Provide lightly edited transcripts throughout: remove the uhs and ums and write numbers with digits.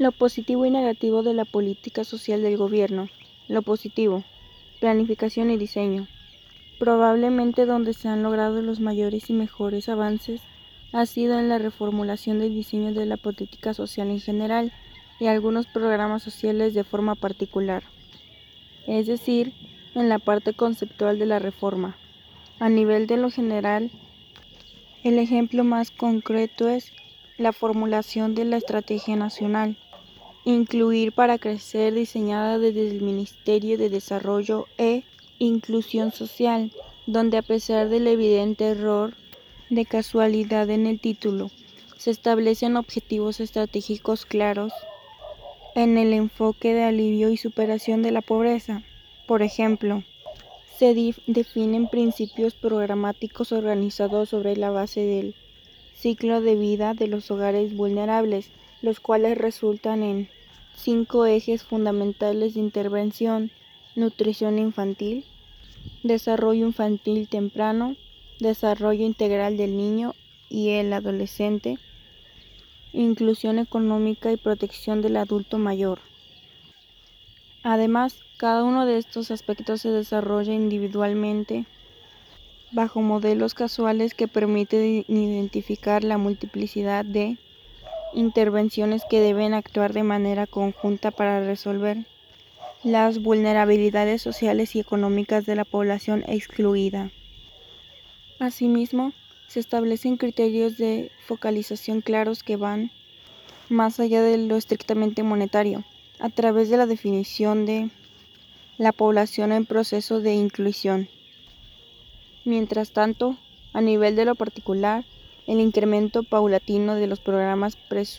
Lo positivo y negativo de la política social del gobierno. Lo positivo: planificación y diseño. Probablemente donde se han logrado los mayores y mejores avances ha sido en la reformulación del diseño de la política social en general y algunos programas sociales de forma particular, es decir, en la parte conceptual de la reforma. A nivel de lo general, el ejemplo más concreto es la formulación de la Estrategia Nacional Incluir para Crecer diseñada desde el Ministerio de Desarrollo e Inclusión Social, donde a pesar del evidente error de casualidad en el título, se establecen objetivos estratégicos claros en el enfoque de alivio y superación de la pobreza. Por ejemplo, se definen principios programáticos organizados sobre la base del ciclo de vida de los hogares vulnerables, los cuales resultan en 5 ejes fundamentales de intervención: nutrición infantil, desarrollo infantil temprano, desarrollo integral del niño y el adolescente, inclusión económica y protección del adulto mayor. Además, cada uno de estos aspectos se desarrolla individualmente bajo modelos casuales que permiten identificar la multiplicidad de intervenciones que deben actuar de manera conjunta para resolver las vulnerabilidades sociales y económicas de la población excluida. Asimismo, se establecen criterios de focalización claros que van más allá de lo estrictamente monetario, a través de la definición de la población en proceso de inclusión. Mientras tanto, a nivel de lo particular, el incremento paulatino de los programas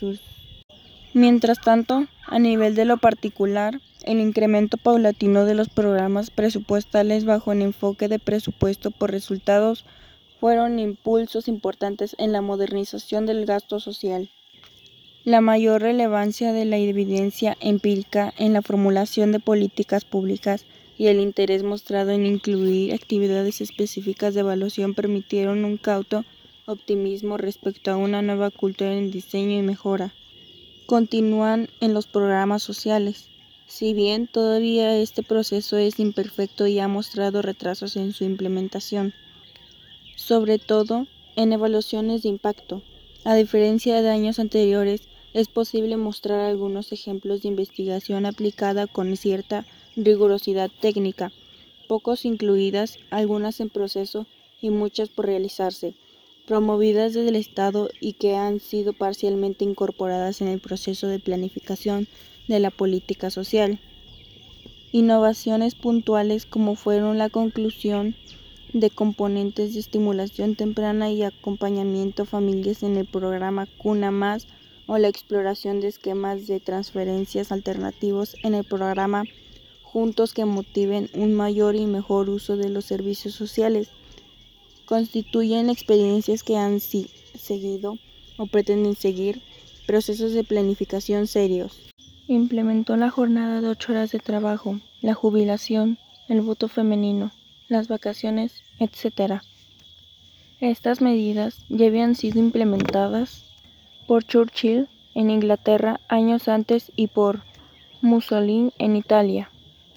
presupuestales bajo el enfoque de presupuesto por resultados fueron impulsos importantes en la modernización del gasto social. La mayor relevancia de la evidencia empírica en la formulación de políticas públicas y el interés mostrado en incluir actividades específicas de evaluación permitieron un cauto optimismo respecto a una nueva cultura en diseño y mejora. Continúan en los programas sociales. Si bien todavía este proceso es imperfecto y ha mostrado retrasos en su implementación, sobre todo en evaluaciones de impacto. A diferencia de años anteriores, es posible mostrar algunos ejemplos de investigación aplicada con cierta rigurosidad técnica, pocos incluidas, algunas en proceso y muchas por realizarse, promovidas desde el Estado y que han sido parcialmente incorporadas en el proceso de planificación de la política social. Innovaciones puntuales como fueron la conclusión de componentes de estimulación temprana y acompañamiento a familias en el programa Cuna Más o la exploración de esquemas de transferencias alternativos en el programa Juntos que motiven un mayor y mejor uso de los servicios sociales, constituyen experiencias que han seguido o pretenden seguir procesos de planificación serios. Implementó la jornada de 8 horas de trabajo, la jubilación, el voto femenino, las vacaciones, etc. Estas medidas ya habían sido implementadas por Churchill en Inglaterra años antes y por Mussolini en Italia.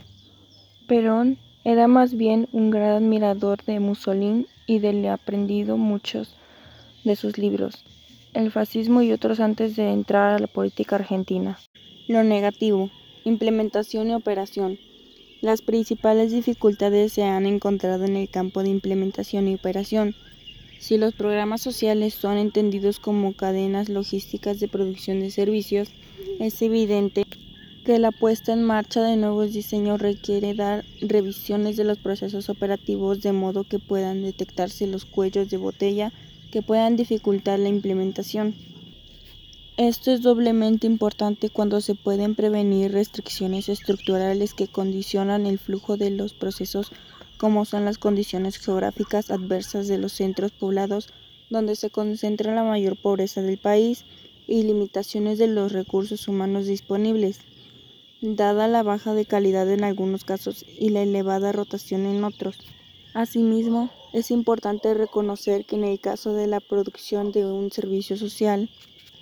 Perón era más bien un gran admirador de Mussolini y le aprendido muchos de sus libros, El fascismo y otros antes de entrar a la política argentina. Lo negativo: implementación y operación. Las principales dificultades se han encontrado en el campo de implementación y operación. Si los programas sociales son entendidos como cadenas logísticas de producción de servicios, es evidente que la puesta en marcha de nuevos diseños requiere dar revisiones de los procesos operativos de modo que puedan detectarse los cuellos de botella que puedan dificultar la implementación. Esto es doblemente importante cuando se pueden prevenir restricciones estructurales que condicionan el flujo de los procesos, como son las condiciones geográficas adversas de los centros poblados donde se concentra la mayor pobreza del país y limitaciones de los recursos humanos disponibles, dada la baja de calidad en algunos casos y la elevada rotación en otros. Asimismo, es importante reconocer que en el caso de la producción de un servicio social,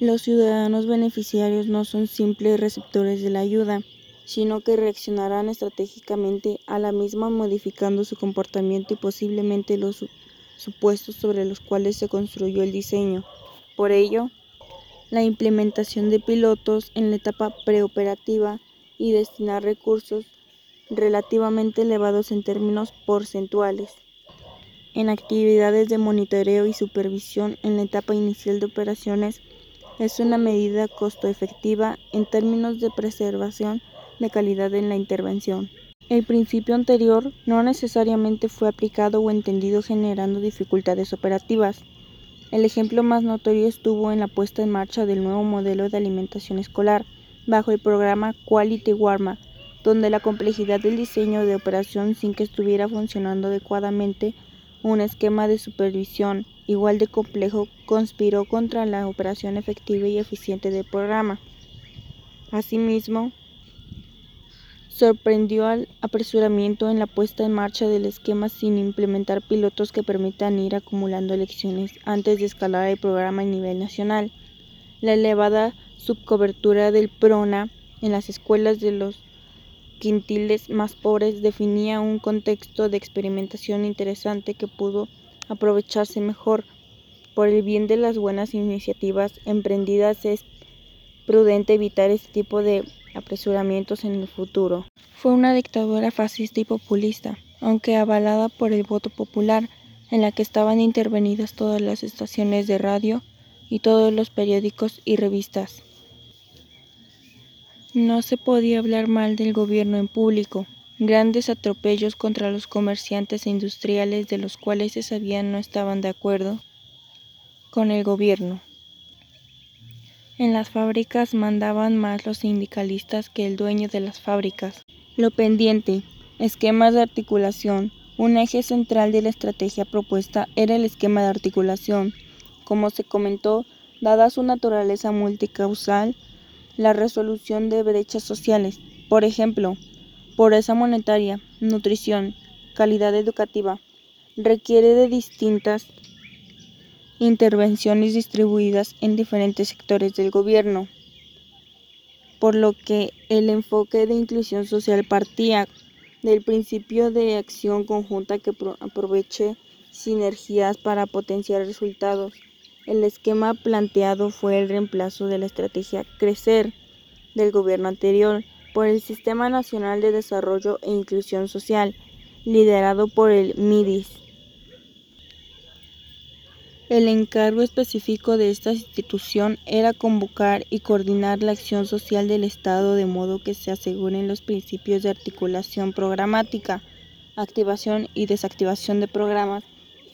Los ciudadanos beneficiarios no son simples receptores de la ayuda, sino que reaccionarán estratégicamente a la misma modificando su comportamiento y posiblemente los supuestos sobre los cuales se construyó el diseño. Por ello, la implementación de pilotos en la etapa preoperativa y destinar recursos relativamente elevados en términos porcentuales en actividades de monitoreo y supervisión en la etapa inicial de operaciones es una medida costo efectiva en términos de preservación de calidad en la intervención. El principio anterior no necesariamente fue aplicado o entendido generando dificultades operativas. El ejemplo más notorio estuvo en la puesta en marcha del nuevo modelo de alimentación escolar bajo el programa Quality Warma, donde la complejidad del diseño de operación sin que estuviera funcionando adecuadamente un esquema de supervisión igual de complejo conspiró contra la operación efectiva y eficiente del programa. Asimismo, sorprendió al apresuramiento en la puesta en marcha del esquema sin implementar pilotos que permitan ir acumulando lecciones antes de escalar el programa a nivel nacional. La elevada subcobertura del PRONA en las escuelas de los quintiles más pobres definía un contexto de experimentación interesante que pudo aprovecharse mejor. Por el bien de las buenas iniciativas emprendidas es prudente evitar este tipo de apresuramientos en el futuro. Fue una dictadura fascista y populista, aunque avalada por el voto popular, en la que estaban intervenidas todas las estaciones de radio y todos los periódicos y revistas. No se podía hablar mal del gobierno en público. Grandes atropellos contra los comerciantes e industriales de los cuales se sabía no estaban de acuerdo con el gobierno. En las fábricas mandaban más los sindicalistas que el dueño de las fábricas. Lo pendiente, esquemas de articulación. Un eje central de la estrategia propuesta era el esquema de articulación. Como se comentó, dada su naturaleza multicausal, la resolución de brechas sociales, por ejemplo, pobreza monetaria, nutrición, calidad educativa, requiere de distintas intervenciones distribuidas en diferentes sectores del gobierno, por lo que el enfoque de inclusión social partía del principio de acción conjunta que aproveche sinergias para potenciar resultados. El esquema planteado fue el reemplazo de la estrategia Crecer del gobierno anterior por el Sistema Nacional de Desarrollo e Inclusión Social, liderado por el MIDIS. El encargo específico de esta institución era convocar y coordinar la acción social del Estado de modo que se aseguren los principios de articulación programática, activación y desactivación de programas,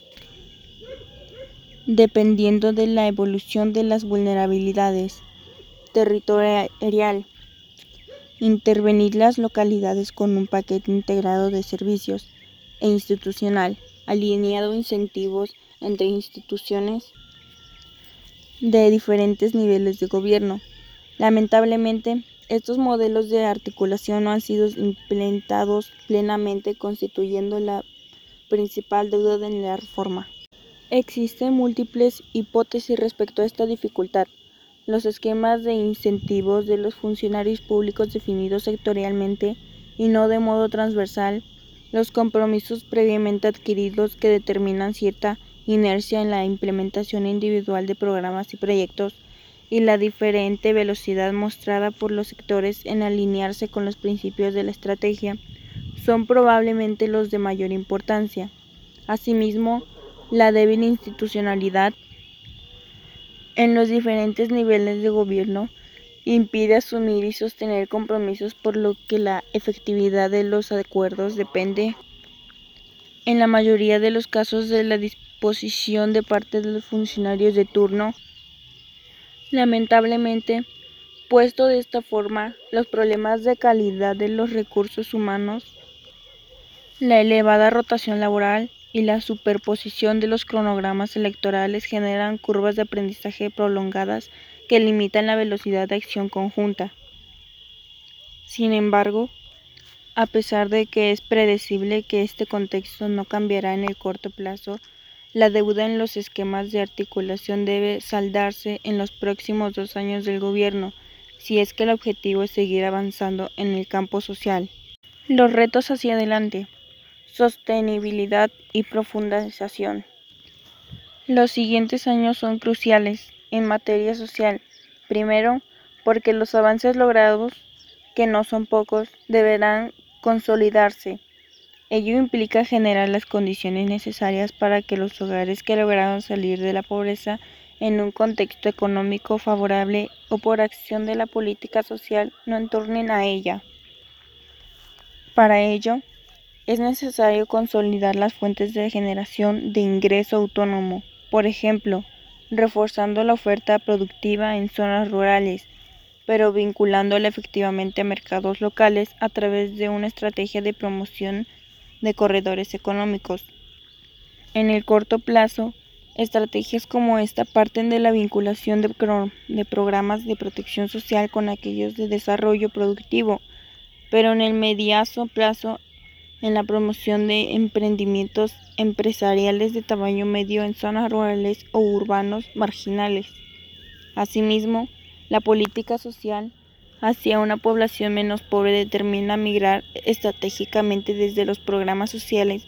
dependiendo de la evolución de las vulnerabilidades territorial. Intervenir las localidades con un paquete integrado de servicios e institucional, alineado incentivos entre instituciones de diferentes niveles de gobierno. Lamentablemente, estos modelos de articulación no han sido implementados plenamente, constituyendo la principal deuda de la reforma. Existen múltiples hipótesis respecto a esta dificultad. Los esquemas de incentivos de los funcionarios públicos definidos sectorialmente y no de modo transversal, los compromisos previamente adquiridos que determinan cierta inercia en la implementación individual de programas y proyectos, y la diferente velocidad mostrada por los sectores en alinearse con los principios de la estrategia, son probablemente los de mayor importancia. Asimismo, la débil institucionalidad en los diferentes niveles de gobierno impide asumir y sostener compromisos, por lo que la efectividad de los acuerdos depende, en la mayoría de los casos, de la disposición de parte de los funcionarios de turno. Lamentablemente, puesto de esta forma, los problemas de calidad de los recursos humanos, la elevada rotación laboral y la superposición de los cronogramas electorales generan curvas de aprendizaje prolongadas que limitan la velocidad de acción conjunta. Sin embargo, a pesar de que es predecible que este contexto no cambiará en el corto plazo, La deuda en los esquemas de articulación debe saldarse en los próximos 2 años del gobierno, si es que el objetivo es seguir avanzando en el campo social. Los retos hacia adelante: sostenibilidad y profundización. Los siguientes años son cruciales en materia social. Primero, porque los avances logrados, que no son pocos, deberán consolidarse. Ello implica generar las condiciones necesarias para que los hogares que lograron salir de la pobreza en un contexto económico favorable o por acción de la política social no entornen a ella. Para ello, es necesario consolidar las fuentes de generación de ingreso autónomo, por ejemplo, reforzando la oferta productiva en zonas rurales, pero vinculándola efectivamente a mercados locales a través de una estrategia de promoción de corredores económicos. En el corto plazo, estrategias como esta parten de la vinculación de programas de protección social con aquellos de desarrollo productivo, pero en el mediano plazo en la promoción de emprendimientos empresariales de tamaño medio en zonas rurales o urbanos marginales. Asimismo, la política social hacia una población menos pobre determina migrar estratégicamente desde los programas sociales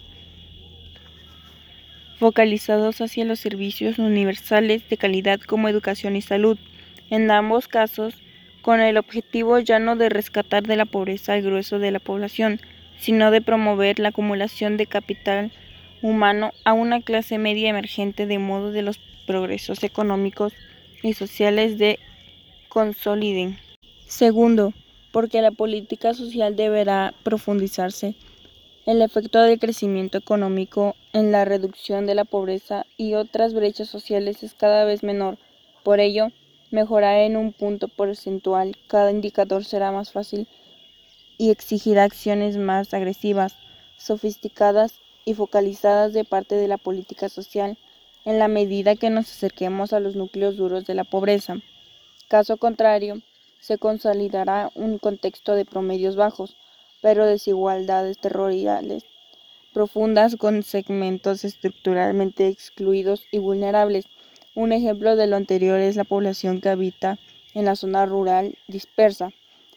focalizados hacia los servicios universales de calidad como educación y salud, en ambos casos con el objetivo ya no de rescatar de la pobreza al grueso de la población, sino de promover la acumulación de capital humano a una clase media emergente de modo de los progresos económicos y sociales de consoliden. Segundo, porque la política social deberá profundizarse. El efecto del crecimiento económico en la reducción de la pobreza y otras brechas sociales es cada vez menor. Por ello, mejorar en un punto porcentual cada indicador será más fácil y exigirá acciones más agresivas, sofisticadas y focalizadas de parte de la política social en la medida que nos acerquemos a los núcleos duros de la pobreza. Caso contrario, se consolidará un contexto de promedios bajos, pero desigualdades territoriales profundas con segmentos estructuralmente excluidos y vulnerables. Un ejemplo de lo anterior es la población que habita en la zona rural dispersa,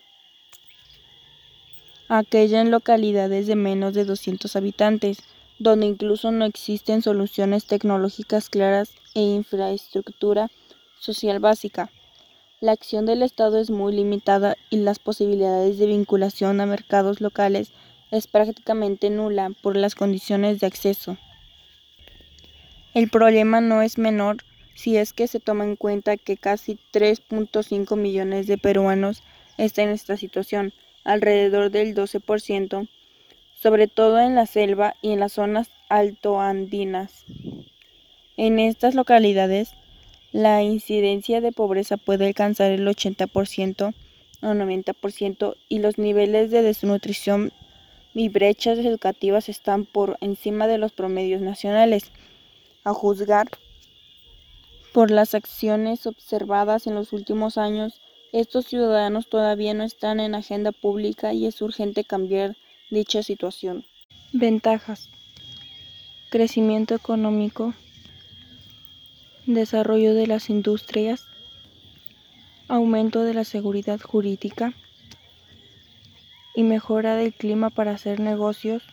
aquella en localidades de menos de 200 habitantes, donde incluso no existen soluciones tecnológicas claras e infraestructura social básica. La acción del Estado es muy limitada y las posibilidades de vinculación a mercados locales es prácticamente nula por las condiciones de acceso. El problema no es menor si es que se toma en cuenta que casi 3.5 millones de peruanos están en esta situación, alrededor del 12%, sobre todo en la selva y en las zonas altoandinas. En estas localidades, la incidencia de pobreza puede alcanzar el 80% o 90% y los niveles de desnutrición y brechas educativas están por encima de los promedios nacionales. A juzgar por las acciones observadas en los últimos años, estos ciudadanos todavía no están en agenda pública y es urgente cambiar dicha situación. Ventajas: crecimiento económico, desarrollo de las industrias, aumento de la seguridad jurídica y mejora del clima para hacer negocios,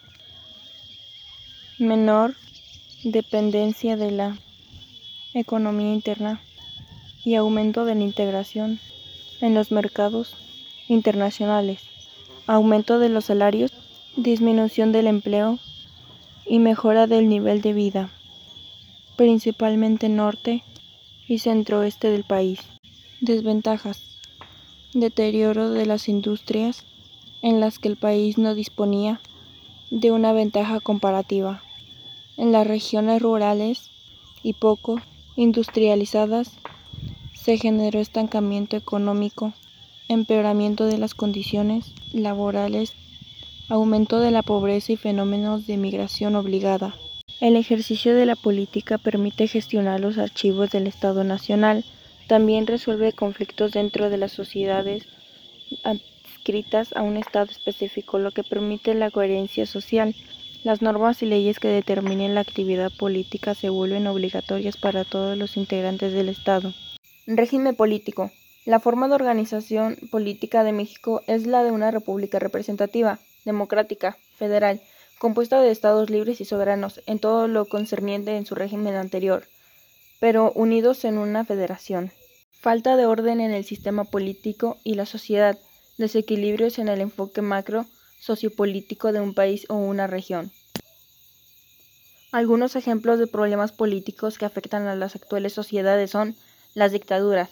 menor dependencia de la economía interna y aumento de la integración en los mercados internacionales, aumento de los salarios, disminución del empleo y mejora del nivel de vida, principalmente norte y centro-oeste del país. Desventajas: deterioro de las industrias en las que el país no disponía de una ventaja comparativa. En las regiones rurales y poco industrializadas se generó estancamiento económico, empeoramiento de las condiciones laborales, aumento de la pobreza y fenómenos de migración obligada. El ejercicio de la política permite gestionar los archivos del Estado Nacional, también resuelve conflictos dentro de las sociedades adscritas a un Estado específico, lo que permite la coherencia social. Las normas y leyes que determinen la actividad política se vuelven obligatorias para todos los integrantes del Estado. Régimen político. La forma de organización política de México es la de una república representativa, democrática, federal, compuesta de estados libres y soberanos en todo lo concerniente en su régimen anterior, pero unidos en una federación. Falta de orden en el sistema político y la sociedad, desequilibrios en el enfoque macro sociopolítico de un país o una región. Algunos ejemplos de problemas políticos que afectan a las actuales sociedades son las dictaduras,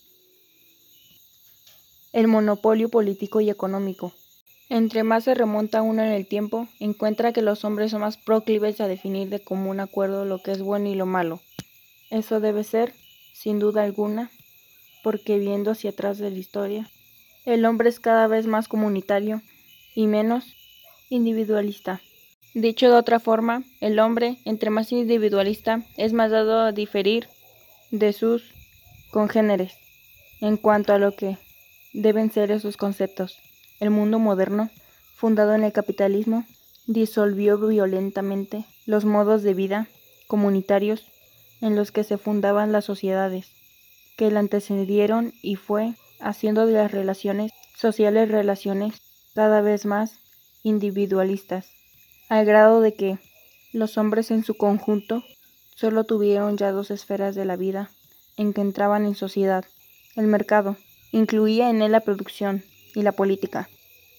el monopolio político y económico. Entre más se remonta uno en el tiempo, encuentra que los hombres son más proclives a definir de común acuerdo lo que es bueno y lo malo. Eso debe ser, sin duda alguna, porque viendo hacia atrás de la historia, el hombre es cada vez más comunitario y menos individualista. Dicho de otra forma, el hombre, entre más individualista, es más dado a diferir de sus congéneres en cuanto a lo que deben ser esos conceptos. El mundo moderno, fundado en el capitalismo, disolvió violentamente los modos de vida comunitarios en los que se fundaban las sociedades que la antecedieron y fue haciendo de las relaciones sociales relaciones cada vez más individualistas, al grado de que los hombres en su conjunto solo tuvieron ya dos esferas de la vida en que entraban en sociedad. El mercado incluía en él la producción y la política,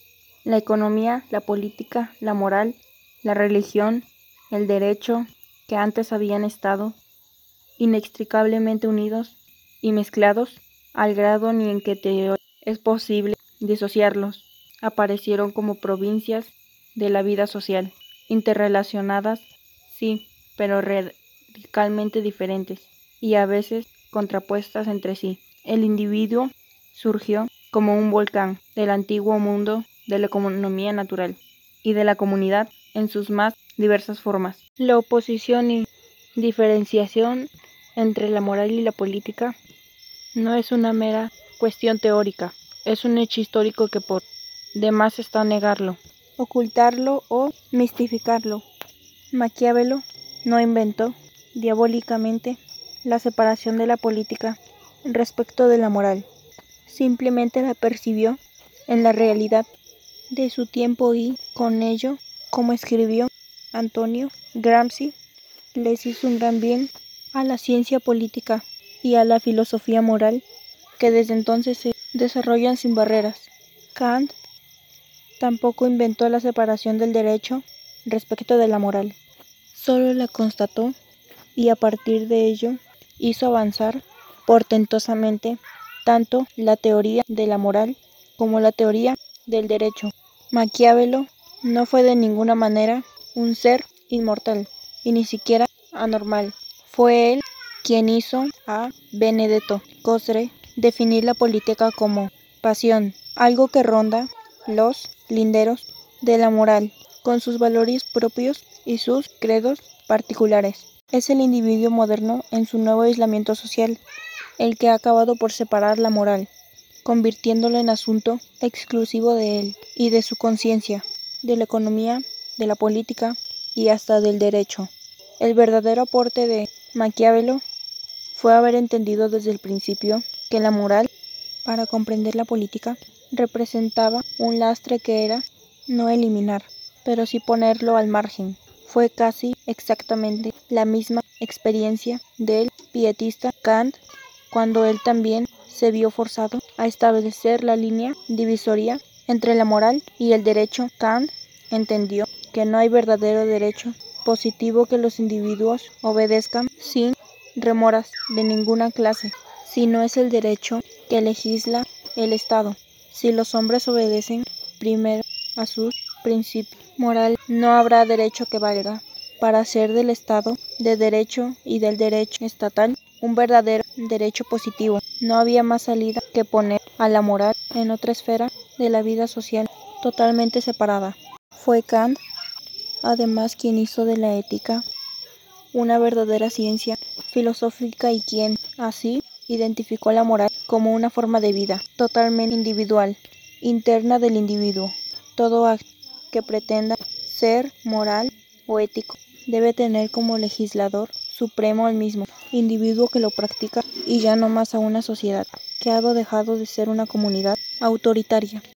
la economía, la política, la moral, la religión, el derecho, que antes habían estado inextricablemente unidos y mezclados al grado ni en que es posible disociarlos. Aparecieron como provincias de la vida social, interrelacionadas, sí, pero radicalmente diferentes y a veces contrapuestas entre sí. El individuo surgió como un volcán del antiguo mundo de la economía natural y de la comunidad en sus más diversas formas. La oposición y diferenciación entre la moral y la política no es una mera cuestión teórica, es un hecho histórico que por demás está negarlo, ocultarlo o mistificarlo. Maquiavelo no inventó diabólicamente la separación de la política respecto de la moral, simplemente la percibió en la realidad de su tiempo y, con ello, como escribió Antonio Gramsci, les hizo un gran bien a la ciencia política y a la filosofía moral que desde entonces se desarrollan sin barreras. Kant tampoco inventó la separación del derecho respecto de la moral, solo la constató y a partir de ello hizo avanzar portentosamente tanto la teoría de la moral como la teoría del derecho. Maquiavelo no fue de ninguna manera un ser inmortal y ni siquiera anormal. Fue él quien hizo a Benedetto Croce definir la política como pasión, algo que ronda los linderos de la moral, con sus valores propios y sus credos particulares. Es el individuo moderno en su nuevo aislamiento social, el que ha acabado por separar la moral, convirtiéndola en asunto exclusivo de él y de su conciencia, de la economía, de la política y hasta del derecho. El verdadero aporte de Maquiavelo fue haber entendido desde el principio que la moral, para comprender la política, representaba un lastre que era no eliminar, pero sí ponerlo al margen. Fue casi exactamente la misma experiencia del pietista Kant cuando él también se vio forzado a establecer la línea divisoria entre la moral y el derecho. Kant entendió que no hay verdadero derecho positivo que los individuos obedezcan sin remoras de ninguna clase, si no es el derecho que legisla el Estado. Si los hombres obedecen primero a sus principios morales, no habrá derecho que valga. Para hacer del Estado de derecho y del derecho estatal un verdadero derecho positivo, no había más salida que poner a la moral en otra esfera de la vida social totalmente separada. Fue Kant, además, quien hizo de la ética una verdadera ciencia filosófica y quien, así, identificó la moral como una forma de vida totalmente individual, interna del individuo. Todo acto que pretenda ser moral o ético. Debe tener como legislador supremo al mismo individuo que lo practica y ya no más a una sociedad que ha dejado de ser una comunidad autoritaria.